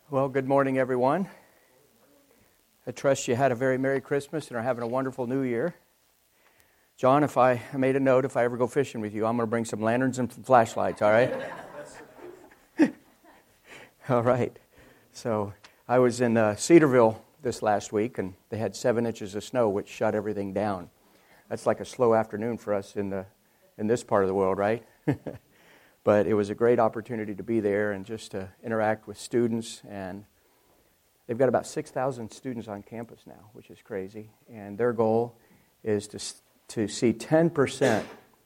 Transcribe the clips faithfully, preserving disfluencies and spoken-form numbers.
Well, good morning, everyone. I trust you had a very Merry Christmas and are having a wonderful New Year. John, if I, I made a note, if I ever go fishing with you, I'm going to bring some lanterns and some flashlights, all right? All right. So I was in uh, Cedarville this last week, and they had seven inches of snow, which shut everything down. That's like a slow afternoon for us in the in this part of the world, right? But it was a great opportunity to be there and just to interact with students. And they've got about six thousand students on campus now, which is crazy. And their goal is to to see ten percent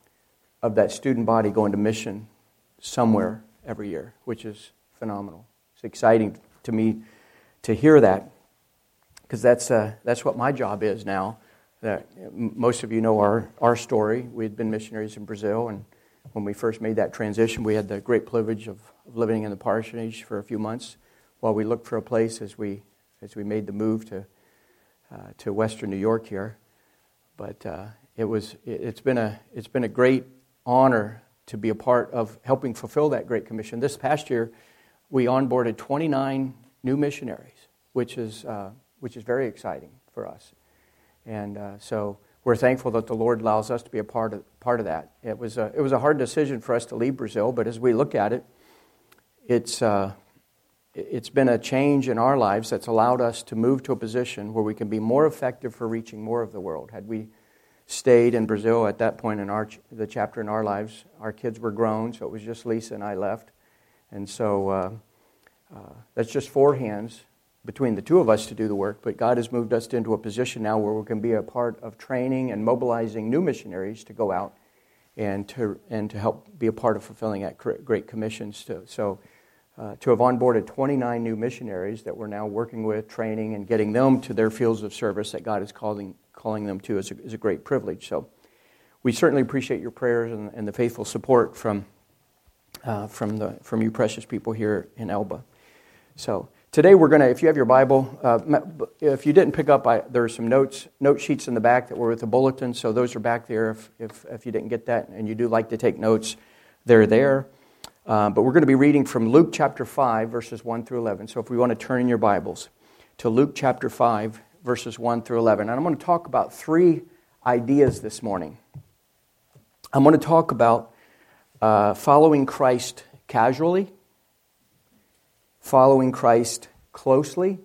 of that student body go into mission somewhere every year, which is phenomenal. It's exciting to me to hear that, because that's uh, that's what my job is now. That most of you know our, our story. We had been missionaries in Brazil, and when we first made that transition, we had the great privilege of living in the parsonage for a few months while we looked for a place as we as we made the move to uh, to Western New York here. But uh, it was it, it's been a it's been a great honor to be a part of helping fulfill that Great Commission. This past year, we onboarded twenty-nine new missionaries, which is uh, which is very exciting for us, and uh, so. We're thankful that the Lord allows us to be a part of part of that. It was a, it was a hard decision for us to leave Brazil, but as we look at it, it's uh, it's been a change in our lives that's allowed us to move to a position where we can be more effective for reaching more of the world. Had we stayed in Brazil at that point in our the chapter in our lives, our kids were grown, so it was just Lisa and I left, and so uh, uh, that's just four hands between the two of us to do the work, but God has moved us into a position now where we can be a part of training and mobilizing new missionaries to go out and to and to help be a part of fulfilling that Great Commissions. To, so uh, to have onboarded twenty-nine new missionaries that we're now working with, training, and getting them to their fields of service that God is calling calling them to is a, is a great privilege. So we certainly appreciate your prayers and, and the faithful support from uh, from the from you precious people here in Elba. So. Today we're going to, if you have your Bible, uh, if you didn't pick up, I, there are some notes, note sheets in the back that were with the bulletin, so those are back there if if, if you didn't get that and you do like to take notes, they're there. Uh, but we're going to be reading from Luke chapter five, verses one through eleven. So if we want to turn in your Bibles to Luke chapter five, verses one through eleven. And I'm going to talk about three ideas this morning. I'm going to talk about uh, following Christ casually, following Christ closely,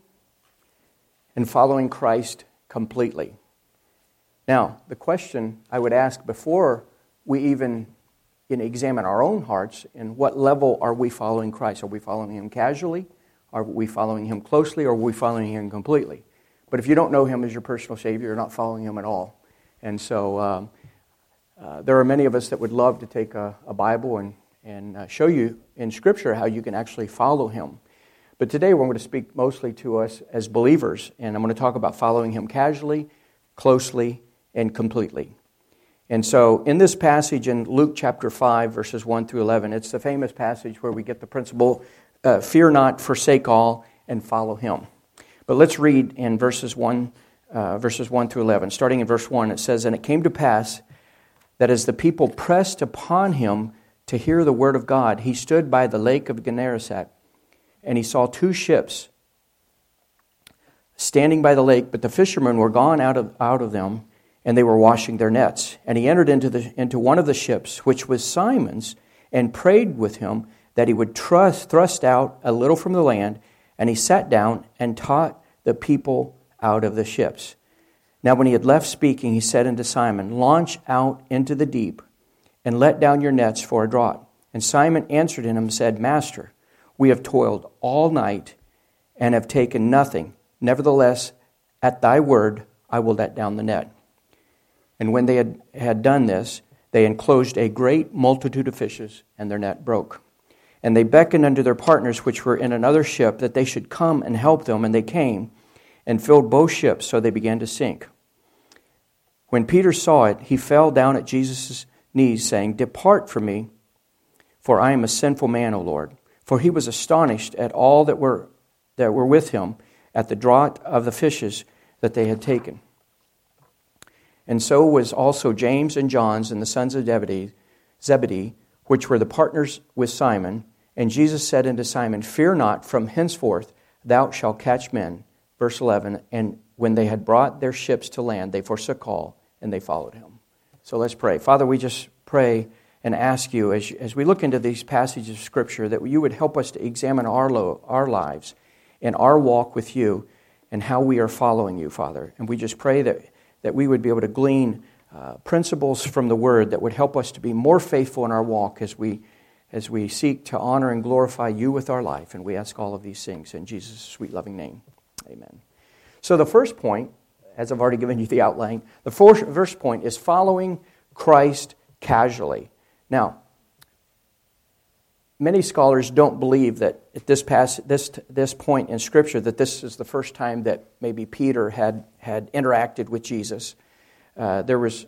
and following Christ completely. Now, the question I would ask before we even you know, examine our own hearts, in what level are we following Christ? Are we following Him casually? Are we following Him closely? Or are we following Him completely? But if you don't know Him as your personal Savior, you're not following Him at all. And so um, uh, there are many of us that would love to take a, a Bible and, and uh, show you in Scripture how you can actually follow Him. But today we're going to speak mostly to us as believers, and I'm going to talk about following Him casually, closely, and completely. And so in this passage in Luke chapter five, verses one through eleven, it's the famous passage where we get the principle, uh, fear not, forsake all, and follow Him. But let's read in verses one, uh, verses one through eleven. Starting in verse one, it says, "And it came to pass that as the people pressed upon Him to hear the word of God, He stood by the lake of Gennesaret, and He saw two ships standing by the lake, but the fishermen were gone out of out of them, and they were washing their nets. And He entered into the into one of the ships, which was Simon's, and prayed with him that he would trust, thrust out a little from the land. And He sat down and taught the people out of the ships. Now when He had left speaking, He said unto Simon, Launch out into the deep, and let down your nets for a draught. And Simon answered him and said, Master, we have toiled all night and have taken nothing. Nevertheless, at Thy word, I will let down the net. And when they had, had done this, they enclosed a great multitude of fishes, and their net broke. And they beckoned unto their partners, which were in another ship, that they should come and help them. And they came and filled both ships, so they began to sink. When Peter saw it, he fell down at Jesus' knees, saying, Depart from me, for I am a sinful man, O Lord. For he was astonished at all that were that were with him at the draught of the fishes that they had taken. And so was also James and John's and the sons of Zebedee, Zebedee, which were the partners with Simon. And Jesus said unto Simon, Fear not, from henceforth thou shalt catch men. Verse eleven, and when they had brought their ships to land, they forsook all, and they followed him. So let's pray. Father, we just pray and ask you, as, as we look into these passages of Scripture, that you would help us to examine our, lo- our lives and our walk with you and how we are following you, Father. And we just pray that, that we would be able to glean uh, principles from the Word that would help us to be more faithful in our walk as we as we seek to honor and glorify you with our life. And we ask all of these things in Jesus' sweet, loving name. Amen. So the first point, as I've already given you the outline, the first point is following Christ casually. Now, many scholars don't believe that at this pass, this this point in Scripture that this is the first time that maybe Peter had had interacted with Jesus. Uh, there was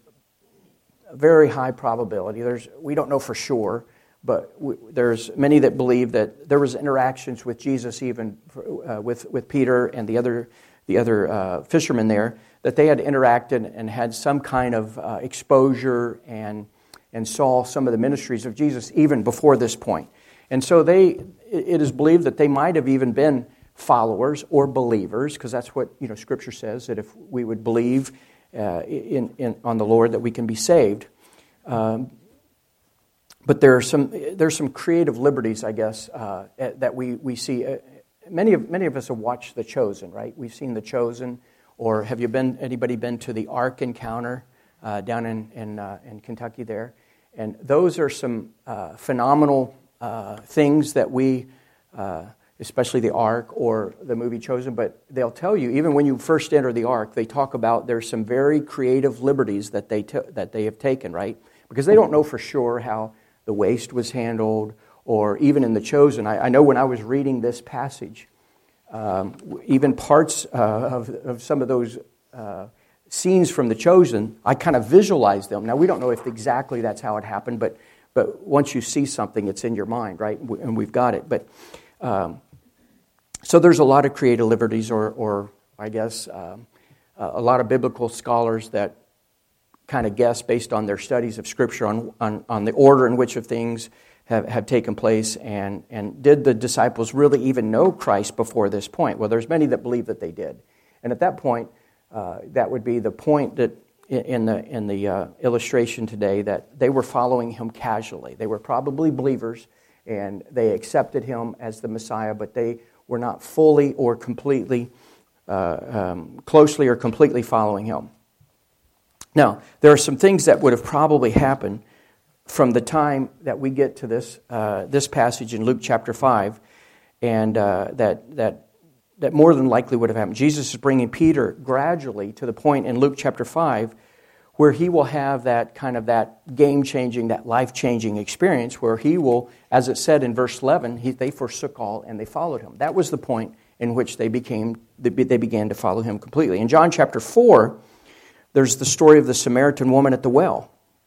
a very high probability. There's we don't know for sure, but we, there's many that believe that there was interactions with Jesus, even uh, with with Peter and the other the other uh, fishermen there, that they had interacted and had some kind of uh, exposure and and saw some of the ministries of Jesus even before this point. And so they, it is believed that they might have even been followers or believers, because that's what, you know, Scripture says, that if we would believe uh, in, in on the Lord, that we can be saved. Um, but there are some there's some creative liberties, I guess, uh, that we we see. Uh, many of many of us have watched The Chosen, right? We've seen The Chosen, or have you been? Anybody been to the Ark Encounter uh, down in in, uh, in Kentucky there? And those are some uh, phenomenal uh, things that we, uh, especially the Ark or the movie Chosen, but they'll tell you, even when you first enter the Ark, they talk about there's some very creative liberties that they t- that they have taken, right? Because they don't know for sure how the waste was handled, or even in The Chosen. I, I know when I was reading this passage, um, even parts uh, of, of some of those uh, scenes from The Chosen, I kind of visualize them. Now, we don't know if exactly that's how it happened, but but once you see something, it's in your mind, right? And we've got it. But um, so there's a lot of creative liberties, or, or I guess, um, a lot of biblical scholars that kind of guess based on their studies of Scripture on, on, on the order in which of things have, have taken place, and, and did the disciples really even know Christ before this point? Well, there's many that believe that they did. And at that point, Uh, that would be the point that in the in the uh, illustration today, that they were following him casually. They were probably believers, and they accepted him as the Messiah, but they were not fully or completely, uh, um, closely or completely following him. Now, there are some things that would have probably happened from the time that we get to this uh, this passage in Luke chapter five, and uh, that that. that more than likely would have happened. Jesus is bringing Peter gradually to the point in Luke chapter five where he will have that kind of that game-changing, that life-changing experience where he will, as it said in verse eleven, he, they forsook all and they followed him. That was the point in which they became they began to follow him completely. In John chapter four, there's the story of the Samaritan woman at the well.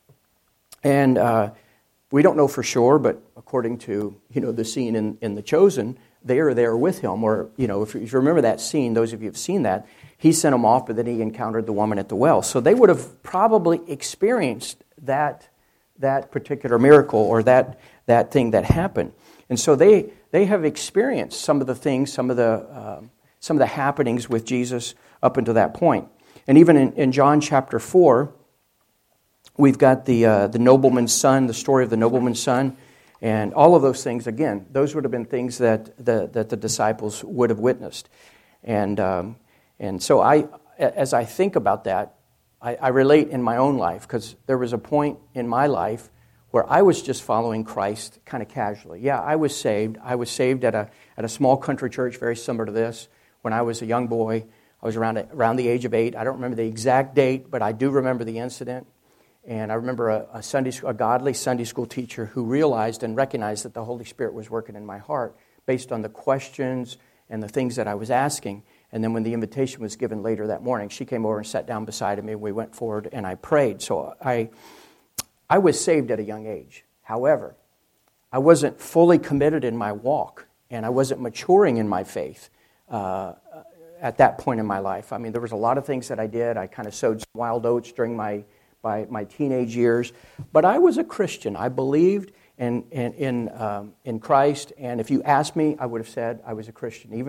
And uh, we don't know for sure, but according to, you know, the scene in, in The Chosen, they are there with him, or, you know, if you remember that scene, those of you who have seen that, he sent them off, but then he encountered the woman at the well. So they would have probably experienced that that particular miracle, or that that thing that happened. And so they they have experienced some of the things, some of the uh, some of the happenings with Jesus up until that point. And even in, in John chapter four, we've got the uh, the nobleman's son, the story of the nobleman's son. And all of those things, again, those would have been things that the, that the disciples would have witnessed. And um, and so I, as I think about that, I, I relate in my own life, because there was a point in my life where I was just following Christ kind of casually. Yeah, I was saved. I was saved at a at a small country church very similar to this when I was a young boy. I was around around the age of eight. I don't remember the exact date, but I do remember the incident. And I remember a, a Sunday school, a godly Sunday school teacher who realized and recognized that the Holy Spirit was working in my heart based on the questions and the things that I was asking. And then when the invitation was given later that morning, she came over and sat down beside me, and we went forward, and I prayed. So I, I was saved at a young age. However, I wasn't fully committed in my walk, and I wasn't maturing in my faith uh, at that point in my life. I mean, there was a lot of things that I did. I kind of sowed some wild oats during my by my teenage years, but I was a Christian. I believed in in in, um, in Christ, and if you asked me, I would have said I was a Christian. Even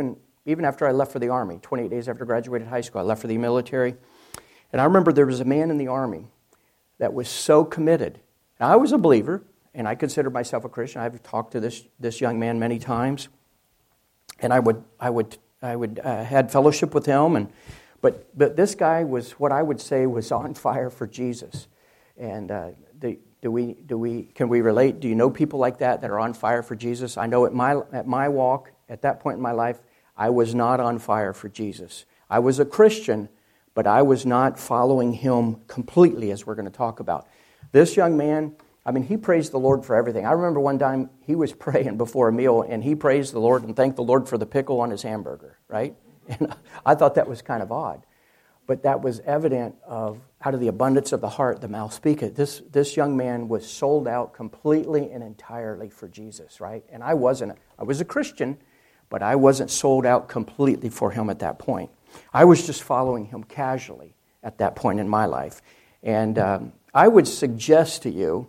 even after I left for the Army, twenty-eight days after I graduated high school, I left for the military. And I remember there was a man in the Army that was so committed. Now, I was a believer, and I considered myself a Christian. I've talked to this this young man many times, and I would I would I would uh, had fellowship with him, and but but this guy was what I would say was on fire for Jesus. And uh, the, do we do we can we relate? Do you know people like that that are on fire for Jesus? I know at my at my walk at that point in my life, I was not on fire for Jesus. I was a Christian, but I was not following him completely, as we're going to talk about. This young man, I mean, he praised the Lord for everything. I remember one time he was praying before a meal, and he praised the Lord and thanked the Lord for the pickle on his hamburger, right? And I thought that was kind of odd. But that was evident of, out of the abundance of the heart, the mouth speaketh. This, this young man was sold out completely and entirely for Jesus, right? And I wasn't. I was a Christian, but I wasn't sold out completely for him at that point. I was just following him casually at that point in my life. And um, I would suggest to you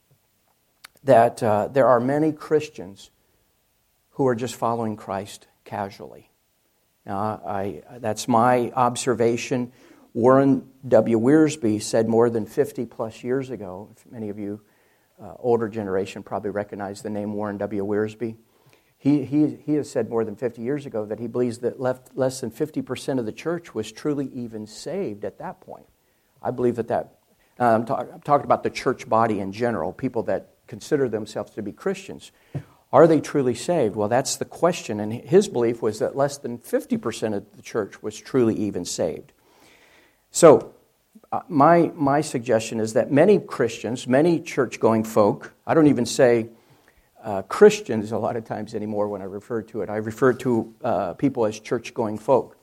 that uh, there are many Christians who are just following Christ casually. Now, I, that's my observation. Warren W. Wiersbe said more than fifty plus years ago, if many of you uh, older generation probably recognize the name Warren W. Wiersbe. He, he, he has said more than fifty years ago that he believes that left, less than fifty percent of the church was truly even saved at that point. I believe that that, uh, I'm, talk, I'm talking about the church body in general, people that consider themselves to be Christians. Are they truly saved? Well, that's the question, and his belief was that less than fifty percent of the church was truly even saved. So, uh, my my suggestion is that many Christians, many church-going folk, I don't even say uh, Christians a lot of times anymore when I refer to it. I refer to uh, people as church-going folk.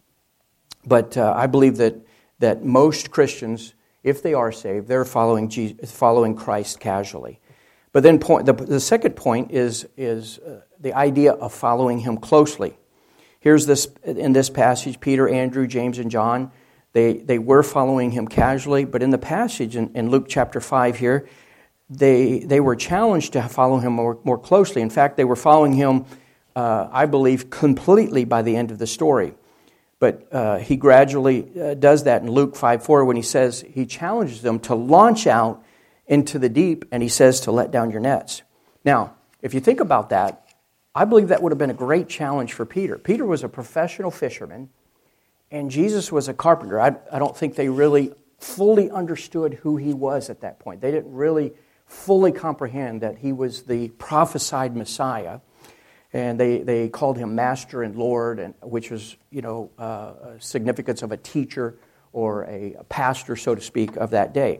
But uh, I believe that that most Christians, if they are saved, they're following Jesus, following Christ casually. But then point, the, the second point is, is uh, the idea of following him closely. Here's this, in this passage, Peter, Andrew, James, and John, they, they were following him casually, but in the passage in, in Luke chapter five here, they, they were challenged to follow him more, more closely. In fact, they were following him, uh, I believe, completely by the end of the story. But uh, he gradually uh, does that in Luke five four when he says, he challenges them to launch out into the deep, and he says to let down your nets. Now, if you think about that, I believe that would have been a great challenge for Peter. Peter was a professional fisherman, and Jesus was a carpenter. I, I don't think they really fully understood who he was at that point. They didn't really fully comprehend that he was the prophesied Messiah, and they, they called him Master and Lord, and which was, you know, uh, significance of a teacher or a, a pastor, so to speak, of that day.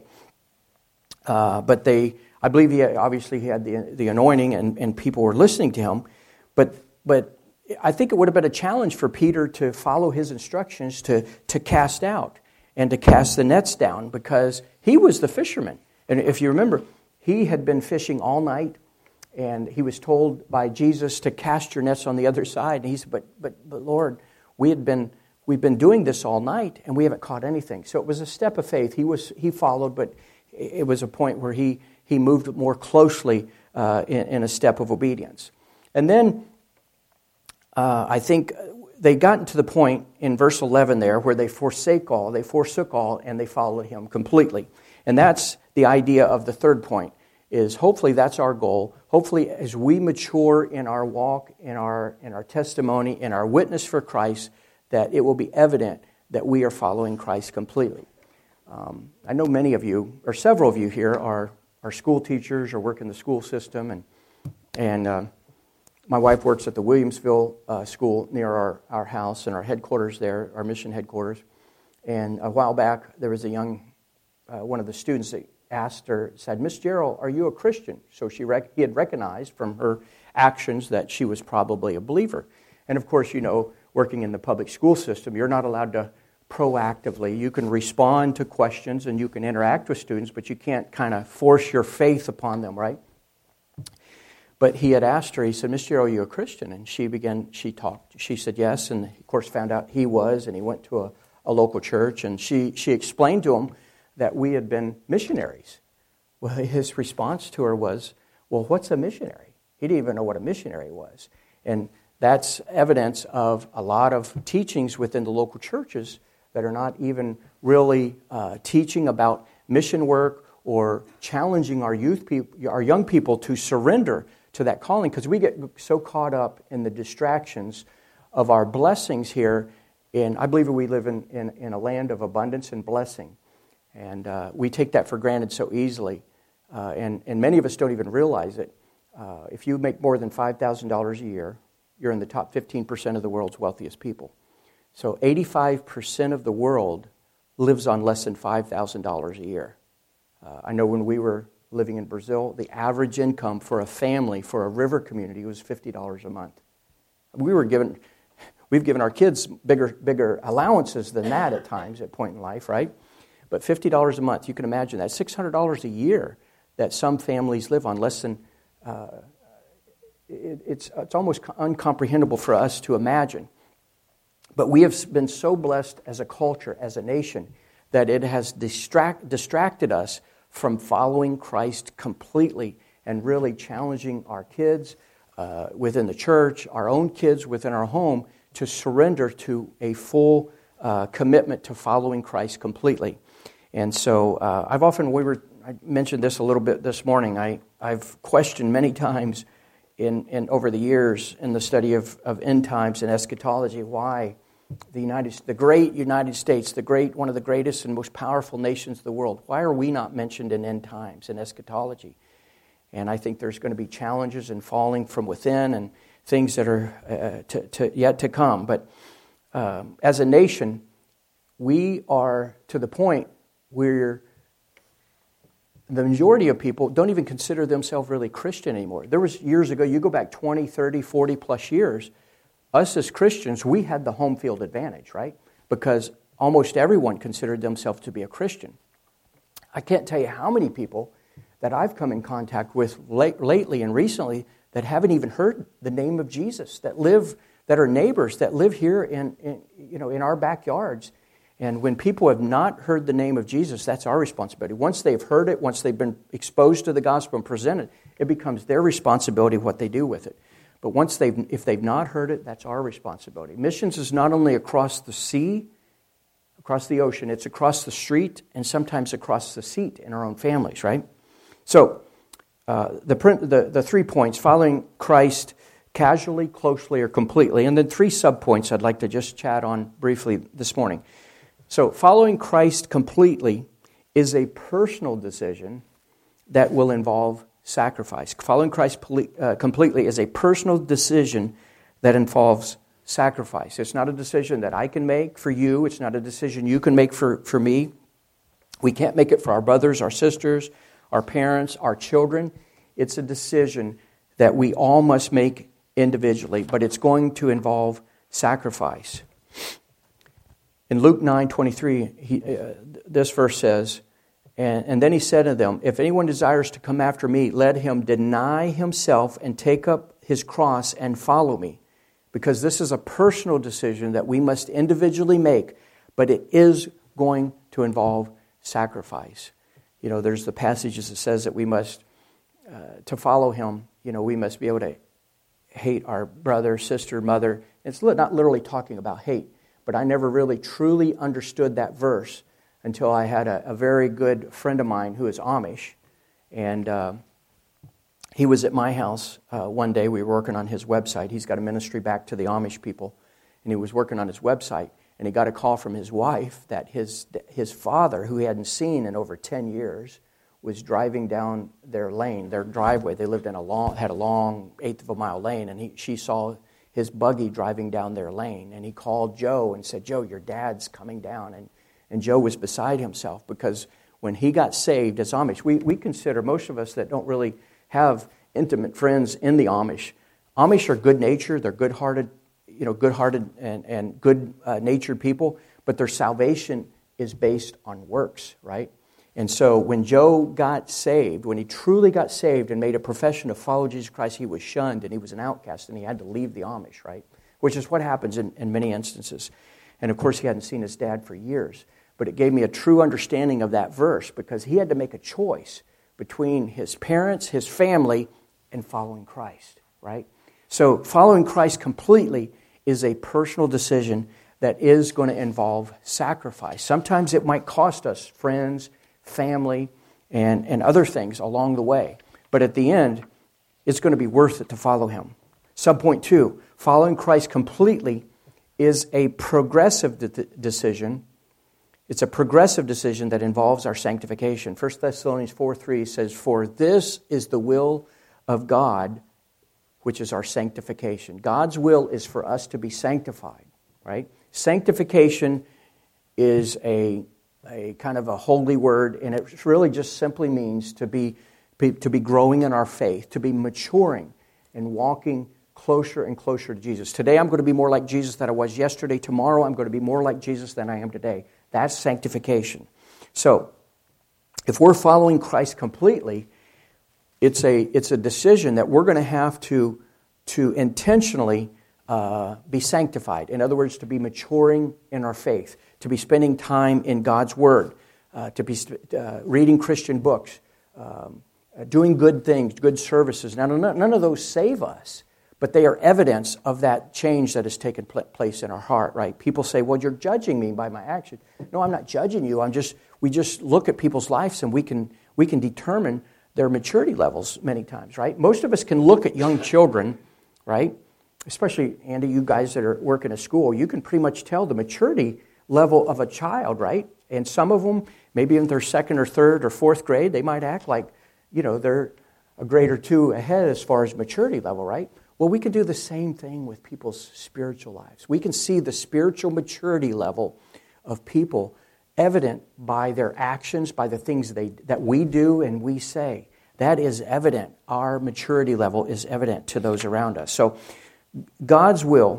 Uh, but they, I believe he had, obviously he had the the anointing, and, and people were listening to him. But but I think it would have been a challenge for Peter to follow his instructions to to cast out and to cast the nets down, because he was the fisherman. And if you remember, he had been fishing all night, and he was told by Jesus to cast your nets on the other side. And he said, "But but but Lord, we had been we've been doing this all night, and we haven't caught anything." So it was a step of faith. He was he followed, but it was a point where he, he moved more closely uh, in, in a step of obedience. And then uh, I think they got to the point in verse eleven there where they forsake all, they forsook all, and they followed him completely. And that's the idea of the third point, is hopefully that's our goal. Hopefully as we mature in our walk, in our, in our testimony, in our witness for Christ, that it will be evident that we are following Christ completely. Um, I know many of you, or several of you here, are are school teachers or work in the school system, and and uh, my wife works at the Williamsville uh, school near our, our house and our headquarters there, our mission headquarters. And a while back, there was a young, uh, one of the students that asked her, said, "Miss Gerald, are you a Christian?" So she rec- he had recognized from her actions that she was probably a believer. And of course, you know, working in the public school system, you're not allowed to proactively. You can respond to questions and you can interact with students, but you can't kind of force your faith upon them, right? But he had asked her, he said, "Miss Gerald, are you a Christian?" And she began, she talked. She said yes, and of course found out he was, and he went to a, a local church, and she, she explained to him that we had been missionaries. Well, his response to her was, "Well, what's a missionary?" He didn't even know what a missionary was. And That's evidence of a lot of teachings within the local churches that are not even really uh, teaching about mission work or challenging our youth people, our young people to surrender to that calling, because we get so caught up in the distractions of our blessings here. In I believe we live in, in, in a land of abundance and blessing, and uh, we take that for granted so easily, uh, and, and many of us don't even realize it. Uh, if you make more than five thousand dollars a year, you're in the top fifteen percent of the world's wealthiest people. So eighty-five percent of the world lives on less than five thousand dollars a year. Uh, I know when we were living in Brazil, the average income for a family, for a river community, was fifty dollars a month. We were given, we've given our kids bigger bigger allowances than that at times, at point in life, right? But fifty dollars a month, you can imagine that. six hundred dollars a year that some families live on, less than, uh, it, it's, it's almost incomprehensible for us to imagine. But we have been so blessed as a culture, as a nation, that it has distract, distracted us from following Christ completely and really challenging our kids uh, within the church, our own kids within our home, to surrender to a full uh, commitment to following Christ completely. And so uh, I've often, we were, I mentioned this a little bit this morning, I, I've questioned many times in, in over the years in the study of, of end times and eschatology why the United, the great United States, the great, one of the greatest and most powerful nations of the world, why are we not mentioned in end times and eschatology? And I think there's going to be challenges and falling from within and things that are uh, to, to, yet to come. But um, as a nation, we are to the point where the majority of people don't even consider themselves really Christian anymore. There was years ago, you go back twenty, thirty, forty plus years, us as Christians, we had the home field advantage, right? Because almost everyone considered themselves to be a Christian. I can't tell you how many people that I've come in contact with late, lately and recently that haven't even heard the name of Jesus, that live, that are neighbors, that live here in, in you know, in our backyards. And when people have not heard the name of Jesus, that's our responsibility. Once they've heard it, once they've been exposed to the gospel and presented, it becomes their responsibility what they do with it. But once they've, if they've not heard it, that's our responsibility. Missions is not only across the sea, across the ocean, it's across the street and sometimes across the seat in our own families, right? So, uh, the, the the three points, following Christ casually, closely, or completely, and then three sub-points I'd like to just chat on briefly this morning. So, following Christ completely is a personal decision that will involve sacrifice. Following Christ uh, completely is a personal decision that involves sacrifice. It's not a decision that I can make for you. It's not a decision you can make for, for me. We can't make it for our brothers, our sisters, our parents, our children. It's a decision that we all must make individually, but it's going to involve sacrifice. In Luke nine twenty-three, he, uh, this verse says, And, and then he said to them, if anyone desires to come after me, let him deny himself and take up his cross and follow me. Because this is a personal decision that we must individually make, but it is going to involve sacrifice. You know, there's the passages that says that we must, uh, to follow him, you know, we must be able to hate our brother, sister, mother. It's not literally talking about hate, but I never really truly understood that verse until I had a, a very good friend of mine who is Amish. And uh, he was at my house uh, one day. We were working on his website. He's got a ministry back to the Amish people. And he was working on his website. And he got a call from his wife that his his father, who he hadn't seen in over ten years, was driving down their lane, their driveway. They lived in a long, had a long eighth of a mile lane. And he, she saw his buggy driving down their lane. And he called Joe and said, Joe, your dad's coming down. And And Joe was beside himself because when he got saved as Amish, we, we consider, most of us that don't really have intimate friends in the Amish, Amish are good-natured, they're good-hearted, you know, good-hearted and, and good-natured people, but their salvation is based on works, right? And so when Joe got saved, when he truly got saved and made a profession to follow Jesus Christ, he was shunned and he was an outcast and he had to leave the Amish, right? Which is what happens in, in many instances. And of course, he hadn't seen his dad for years. But it gave me a true understanding of that verse because he had to make a choice between his parents, his family, and following Christ, right? So following Christ completely is a personal decision that is going to involve sacrifice. Sometimes it might cost us friends, family, and, and other things along the way. But at the end, it's going to be worth it to follow him. Subpoint two, following Christ completely is a progressive de- decision. It's a progressive decision that involves our sanctification. First Thessalonians four three says, "For this is the will of God, which is our sanctification." God's will is for us to be sanctified, right? Sanctification is a, a kind of a holy word, and it really just simply means to be, be to be growing in our faith, to be maturing and walking closer and closer to Jesus. Today I'm going to be more like Jesus than I was yesterday. Tomorrow I'm going to be more like Jesus than I am today. That's sanctification. So, if we're following Christ completely, it's a it's a decision that we're going to have to to intentionally uh, be sanctified. In other words, to be maturing in our faith, to be spending time in God's Word, uh, to be uh, reading Christian books, um, uh, doing good things, good services. Now, none of those save us, but they are evidence of that change that has taken place in our heart, right? People say, well, you're judging me by my actions. No, I'm not judging you. I'm just we just look at people's lives and we can we can determine their maturity levels many times, right? Most of us can look at young children, right? Especially, Andy, you guys that are working at school, you can pretty much tell the maturity level of a child, right? And some of them, maybe in their second or third or fourth grade, they might act like, you know, they're a grade or two ahead as far as maturity level, right? Well, we can do the same thing with people's spiritual lives. We can see the spiritual maturity level of people evident by their actions, by the things they that we do and we say. That is evident. Our maturity level is evident to those around us. So God's will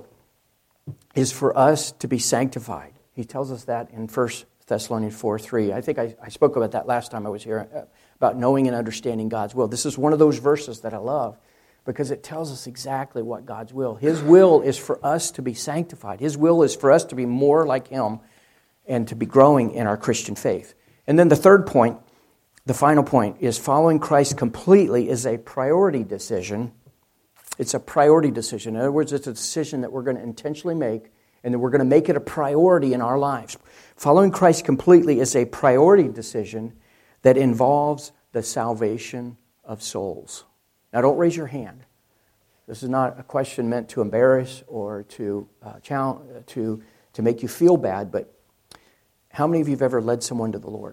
is for us to be sanctified. He tells us that in First Thessalonians four three. I think I, I spoke about that last time I was here, uh, about knowing and understanding God's will. This is one of those verses that I love, because it tells us exactly what God's will. His will is for us to be sanctified. His will is for us to be more like Him and to be growing in our Christian faith. And then the third point, the final point, is following Christ completely is a priority decision. It's a priority decision. In other words, it's a decision that we're going to intentionally make, and that we're going to make it a priority in our lives. Following Christ completely is a priority decision that involves the salvation of souls. Now, don't raise your hand. This is not a question meant to embarrass or to uh, challenge, to to make you feel bad. But how many of you have ever led someone to the Lord?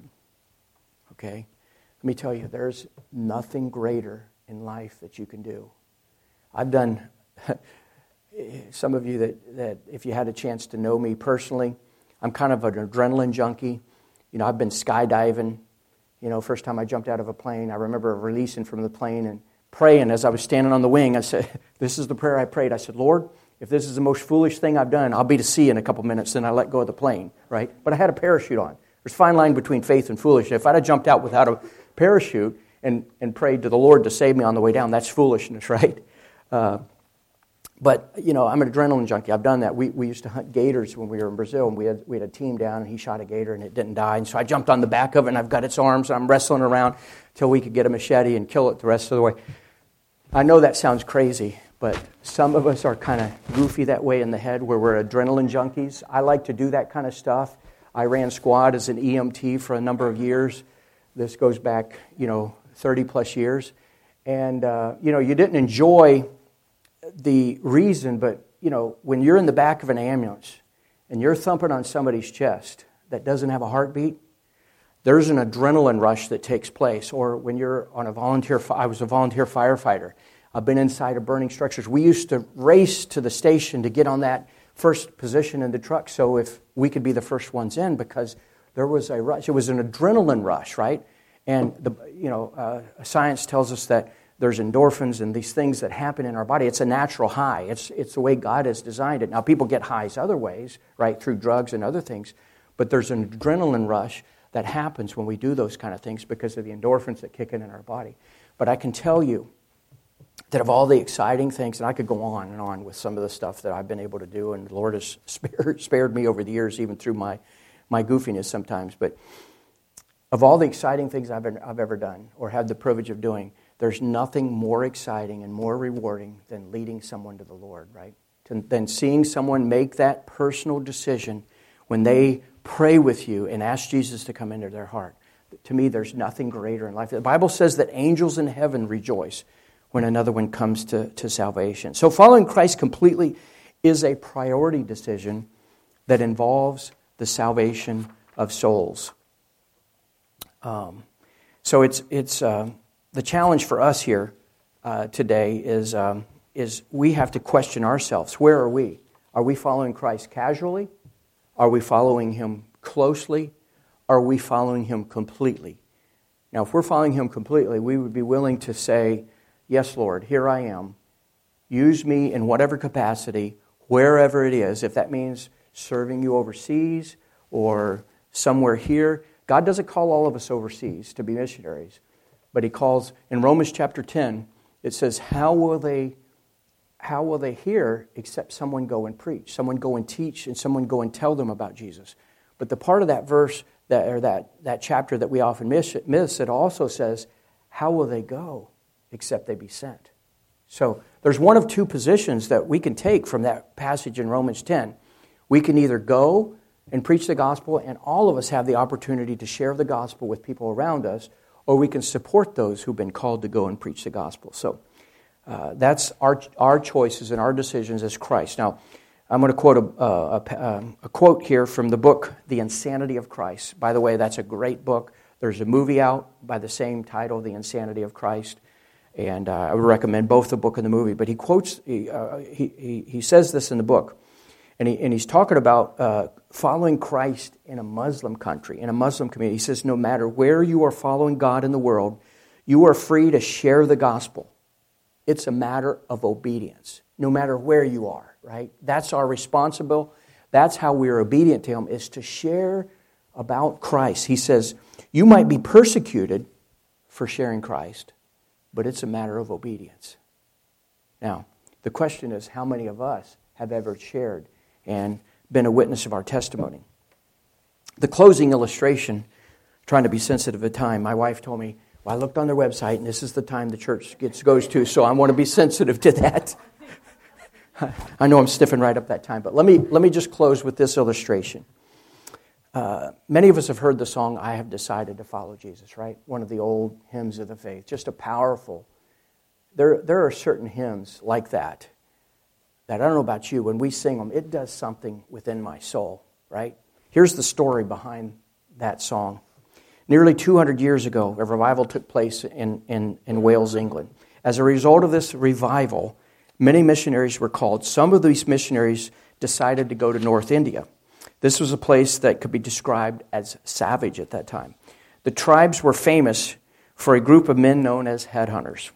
Okay, let me tell you, there's nothing greater in life that you can do. I've done. Some of you that that if you had a chance to know me personally, I'm kind of an adrenaline junkie. You know, I've been skydiving. You know, first time I jumped out of a plane, I remember releasing from the plane and praying as I was standing on the wing. I said, this is the prayer I prayed. I said, Lord, if this is the most foolish thing I've done, I'll be to sea in a couple minutes, then I let go of the plane, right? But I had a parachute on. There's a fine line between faith and foolishness. If I'd have jumped out without a parachute and, and prayed to the Lord to save me on the way down, that's foolishness, right? Uh, but, you know, I'm an adrenaline junkie. I've done that. We we used to hunt gators when we were in Brazil, and we had we had a team down, and he shot a gator, and it didn't die. And so I jumped on the back of it, and I've got its arms, and I'm wrestling around till we could get a machete and kill it the rest of the way. I know that sounds crazy, but some of us are kind of goofy that way in the head where we're adrenaline junkies. I like to do that kind of stuff. I ran squad as an E M T for a number of years. This goes back, you know, thirty plus years. And, uh, you know, you didn't enjoy the reason, but, you know, when you're in the back of an ambulance and you're thumping on somebody's chest that doesn't have a heartbeat, there's an adrenaline rush that takes place. Or when you're on a volunteer, I was a volunteer firefighter. I've been inside of burning structures. We used to race to the station to get on that first position in the truck so if we could be the first ones in, because there was a rush. It was an adrenaline rush, right? And, the you know, uh, science tells us that there's endorphins and these things that happen in our body. It's a natural high. It's it's the way God has designed it. Now, people get highs other ways, right, through drugs and other things, but there's an adrenaline rush that happens when we do those kind of things because of the endorphins that kick in in our body. But I can tell you that of all the exciting things, and I could go on and on with some of the stuff that I've been able to do, and the Lord has spared, spared me over the years, even through my, my goofiness sometimes, but of all the exciting things I've ever, I've ever done or had the privilege of doing, there's nothing more exciting and more rewarding than leading someone to the Lord, right? Than seeing someone make that personal decision when they pray with you and ask Jesus to come into their heart. To me, there's nothing greater in life. The Bible says that angels in heaven rejoice when another one comes to, to salvation. So following Christ completely is a priority decision that involves the salvation of souls. Um, so it's it's... Uh, The challenge for us here uh, today is um, is we have to question ourselves. Where are we? Are we following Christ casually? Are we following Him closely? Are we following Him completely? Now, if we're following Him completely, we would be willing to say, yes, Lord, here I am. Use me in whatever capacity, wherever it is. If that means serving you overseas or somewhere here. God doesn't call all of us overseas to be missionaries. But He calls, in Romans chapter ten, it says, how will they how will they hear except someone go and preach, someone go and teach, and someone go and tell them about Jesus? But the part of that verse, that or that, that chapter that we often miss, miss, it also says, how will they go except they be sent? So there's one of two positions that we can take from that passage in Romans ten. We can either go and preach the gospel, and all of us have the opportunity to share the gospel with people around us, or we can support those who've been called to go and preach the gospel. So uh, that's our our choices and our decisions as Christ. Now, I'm going to quote a, a, a quote here from the book, The Insanity of Christ. By the way, that's a great book. There's a movie out by the same title, The Insanity of Christ, and uh, I would recommend both the book and the movie. But he quotes, he uh, he, he he says this in the book, and he and he's talking about uh, following Christ in a Muslim country, in a Muslim community. He says, no matter where you are following God in the world, you are free to share the gospel. It's a matter of obedience, no matter where you are, right? That's our responsibility. That's how we are obedient to Him, is to share about Christ. He says, you might be persecuted for sharing Christ, but it's a matter of obedience. Now, the question is, how many of us have ever shared and been a witness of our testimony? The closing illustration, trying to be sensitive to time, my wife told me, well, I looked on their website, and this is the time the church gets goes to, so I want to be sensitive to that. I know I'm stiffing right up that time, but let me let me just close with this illustration. Uh, many of us have heard the song, I Have Decided to Follow Jesus, right? One of the old hymns of the faith. Just a powerful, there, there are certain hymns like that, that I don't know about you, when we sing them, it does something within my soul, right? Here's the story behind that song. Nearly two hundred years ago, a revival took place in, in, in Wales, England. As a result of this revival, many missionaries were called. Some of these missionaries decided to go to North India. This was a place that could be described as savage at that time. The tribes were famous for a group of men known as headhunters,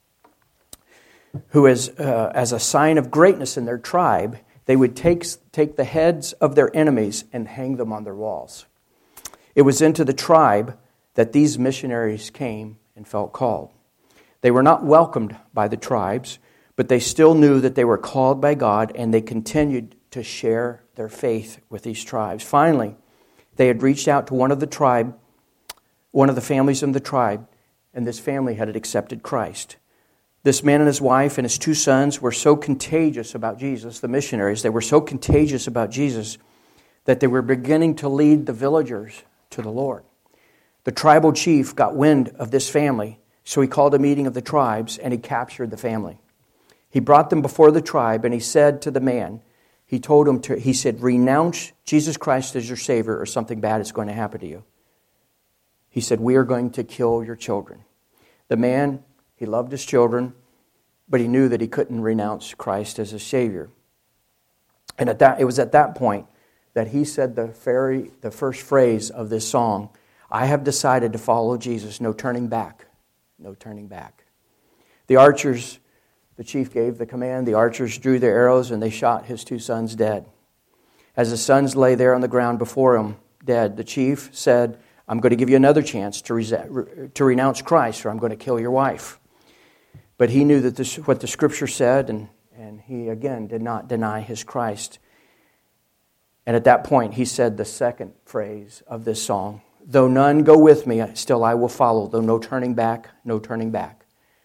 who, as, uh, as a sign of greatness in their tribe, they would take, take the heads of their enemies and hang them on their walls. It was into the tribe that these missionaries came and felt called. They were not welcomed by the tribes, but they still knew that they were called by God, and they continued to share their faith with these tribes. Finally, they had reached out to one of the tribe, one of the families in the tribe, and this family had accepted Christ. This man and his wife and his two sons were so contagious about Jesus, the missionaries, they were so contagious about Jesus that they were beginning to lead the villagers to the Lord. The tribal chief got wind of this family, so he called a meeting of the tribes and he captured the family. He brought them before the tribe and he said to the man, he told him to, he said, renounce Jesus Christ as your Savior or something bad is going to happen to you. He said, we are going to kill your children. The man, he loved his children, but he knew that he couldn't renounce Christ as his Savior. And at that, it was at that point that he said the very, the first phrase of this song, I have decided to follow Jesus, no turning back, no turning back. The archers, the chief gave the command, the archers drew their arrows and they shot his two sons dead. As the sons lay there on the ground before him, dead, the chief said, I'm going to give you another chance to, re- to renounce Christ or I'm going to kill your wife. But he knew that this, what the Scripture said, and, and he again did not deny his Christ. And at that point, he said the second phrase of this song, though none go with me, still I will follow, though no turning back, no turning back.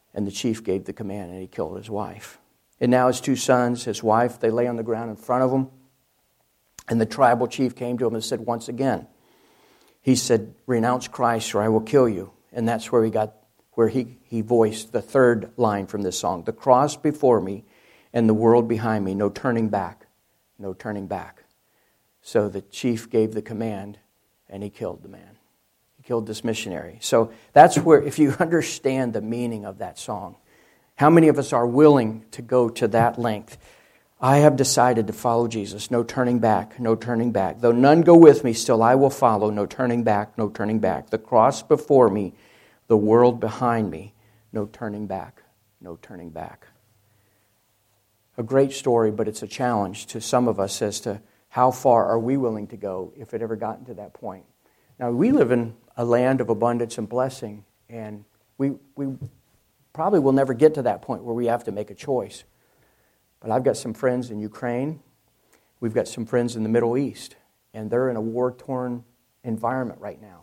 And the chief gave the command, and he killed his wife. And now his two sons, his wife, they lay on the ground in front of him. And the tribal chief came to him and said once again, he said, renounce Christ or I will kill you. And that's where he got, where he, he voiced the third line from this song. The cross before me and the world behind me, no turning back, no turning back. So the chief gave the command, and he killed the man. He killed this missionary. So that's where, if you understand the meaning of that song, how many of us are willing to go to that length? I have decided to follow Jesus. No turning back, no turning back. Though none go with me, still I will follow. No turning back, no turning back. The cross before me, the world behind me. No turning back, no turning back. A great story, but it's a challenge to some of us as to how far are we willing to go if it ever gotten to that point. Now, we live in a land of abundance and blessing, and we we probably will never get to that point where we have to make a choice. But I've got some friends in Ukraine. We've got some friends in the Middle East, and they're in a war-torn environment right now.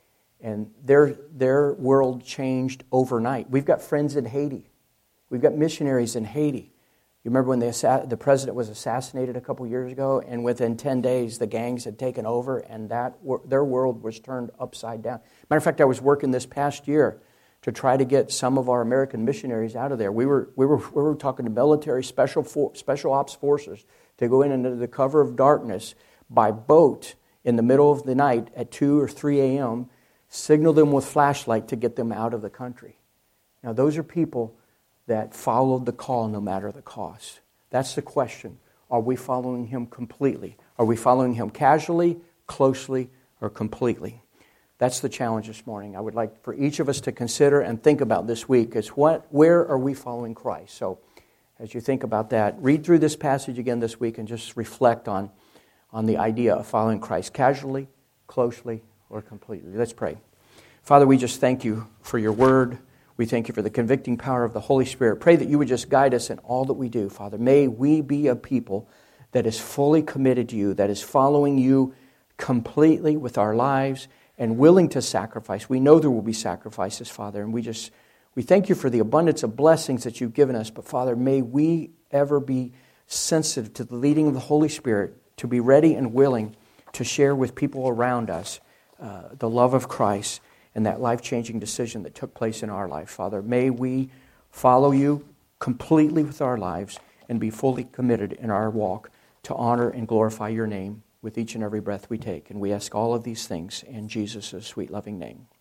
And their their world changed overnight. We've got friends in Haiti. We've got missionaries in Haiti. You remember when the, the president was assassinated a couple years ago, and within ten days the gangs had taken over, and that their world was turned upside down. Matter of fact, I was working this past year to try to get some of our American missionaries out of there. We were we were we were talking to military special for, special ops forces to go in under the cover of darkness by boat in the middle of the night at two or three a.m., signal them with flashlight to get them out of the country. Now, those are people that followed the call no matter the cost. That's the question. Are we following Him completely? Are we following Him casually, closely, or completely? That's the challenge this morning. I would like for each of us to consider and think about this week is what, where are we following Christ? So as you think about that, read through this passage again this week and just reflect on, on the idea of following Christ casually, closely, or completely. Let's pray. Father, we just thank you for your word. We thank you for the convicting power of the Holy Spirit. Pray that you would just guide us in all that we do, Father. May we be a people that is fully committed to you, that is following you completely with our lives and willing to sacrifice. We know there will be sacrifices, Father, and we just we thank you for the abundance of blessings that you've given us. But, Father, may we ever be sensitive to the leading of the Holy Spirit, to be ready and willing to share with people around us uh, the love of Christ and that life-changing decision that took place in our life. Father, may we follow you completely with our lives and be fully committed in our walk to honor and glorify your name with each and every breath we take. And we ask all of these things in Jesus' sweet, loving name.